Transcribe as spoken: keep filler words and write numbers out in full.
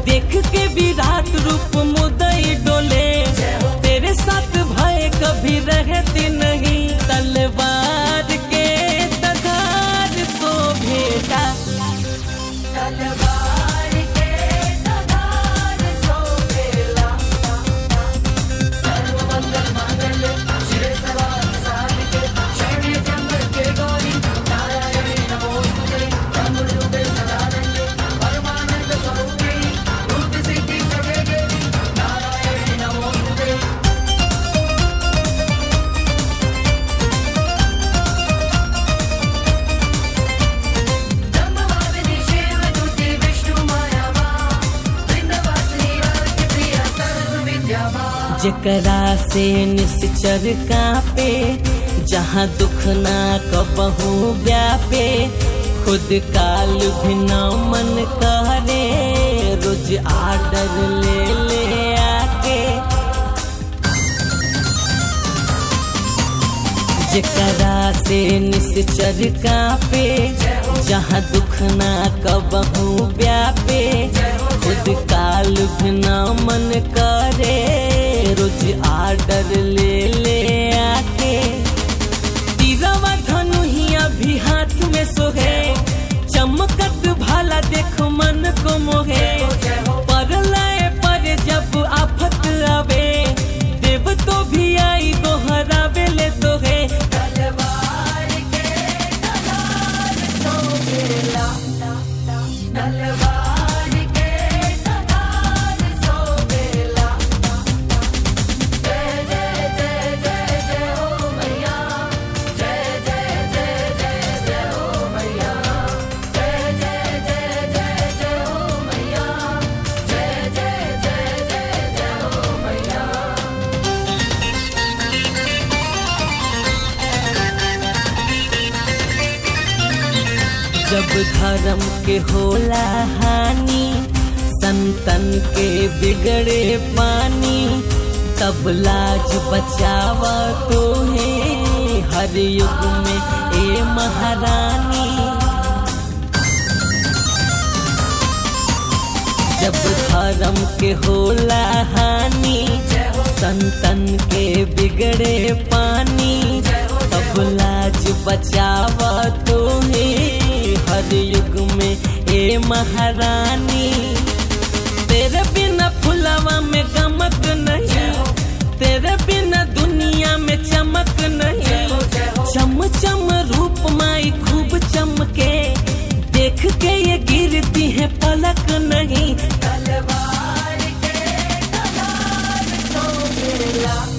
देख के विराट रूप मुदई डोले, तेरे साथ भय कभी रहती नहीं। तलवार के तधार शोभेला, तलवार के तधार शोभेला। सर्वमंगल मांगल्ये शिवे सर्वार्थ साधिके, शरण्ये त्र्यंबके गौरी नारायणी नमोस्तुते। ब्रह्मरूपे सदानन्दे परमानन्द स्वरूपे, बुद्धि सिद्धि प्रदे देवी नारायणी नमोस्तुते। ब्रह्मवादिनी शिवदूती विष्णु मायावा, वृंदावासिनी राज्य प्रिया सर्वविद्यावा। जेकरा से निश्चर कांपे, जहाँ दुख ना कबहू व्यापे। खुद काल भी न मन करे, रोज आर्डर ले ले आके। जेकरा से निश्चर कांपे, जहाँ दुख ना कबहू व्यापे। खुद काल भी न मन करे, रोज आर्डर ले ले आके। तीरवा धनुहिया भी हाथ में सोहे, चमकत भाला देख मन को मोहे। परलय पर जब आफत आवे, देव तो भी आई गोहरावे ले तोहे। तलवार के तधार शोभेला, तलवार के तधार शोभेला। जय जय जय जय जय हो मैया, जय जय जय जय जय हो मैया, जय जय जय जय जय हो मैया, जय जय जय जय जय हो मैया। जब धर्म के होला हानि, संतन के बिगड़े पानी। तब लाज बचावा तो है हर युग में ए महारानी। जब धर्म के होला हानि, संतन के बिगड़े पानी। तब लाज बचावा तो है हर युग में ए महारानी। तेरे बिना फुलवा में गमक नहीं, तेरे बिना दुनिया में चमक नहीं। चम चम रूप माई खूब चमके, देख के ये गिरती है पलक नहीं। तलवार के तधार शोभेला,